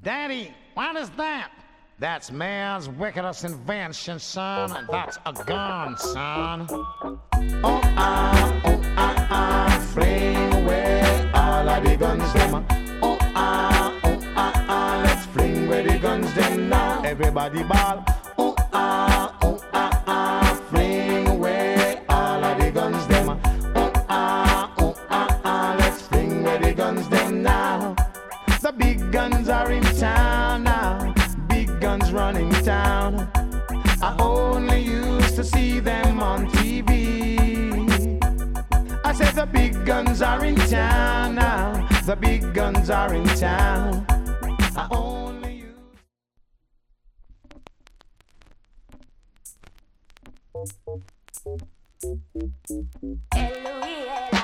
Daddy, what is that? That's man's wickedest invention, son. That's a gun, son. Fling away all of the guns, them. Let's fling away the guns, them now. Everybody ball. Fling away all of the guns, them. Let's fling away the guns, them now. The big guns are in town now. Big guns running town. I only used to see them on TV. I said the big guns are in town now. The big guns are in town. I only use